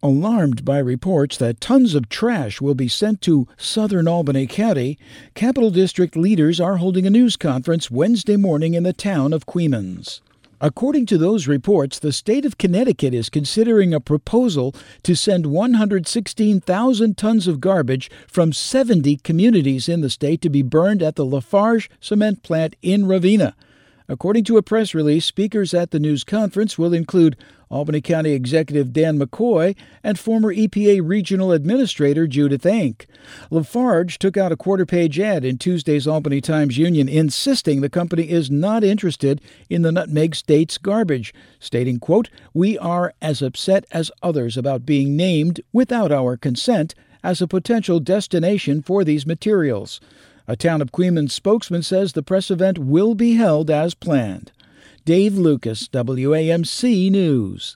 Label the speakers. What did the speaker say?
Speaker 1: Alarmed by reports that tons of trash will be sent to southern Albany County, Capital District leaders are holding a news conference Wednesday morning in the town of Queens. According to those reports, the state of Connecticut is considering a proposal to send 116,000 tons of garbage from 70 communities in the state to be burned at the Lafarge cement plant in Ravenna. According to a press release, speakers at the news conference will include Albany County Executive Dan McCoy and former EPA Regional Administrator Judith Enck. Lafarge took out a quarter-page ad in Tuesday's Albany Times-Union insisting the company is not interested in the Nutmeg State's garbage, stating, quote, "We are as upset as others about being named without our consent as a potential destination for these materials." A Town of Queens spokesman says the press event will be held as planned. Dave Lucas, WAMC News.